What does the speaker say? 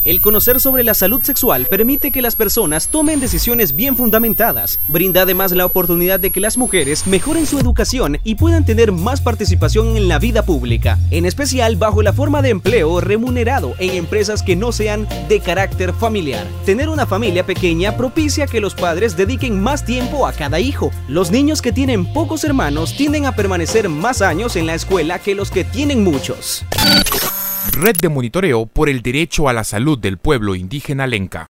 El conocer sobre la salud sexual permite que las personas tomen decisiones bien fundamentadas. Brinda además la oportunidad de que las mujeres mejoren su educación y puedan tener más participación en la vida pública, en especial bajo la forma de empleo remunerado en empresas que no sean de carácter familiar. Tener una familia pequeña propicia que los padres dediquen más tiempo a cada hijo. Los niños que tienen pocos hermanos tienden a permanecer más años en la escuela que los que tienen muchos. Red de Monitoreo por el Derecho a la Salud del Pueblo Indígena Lenca.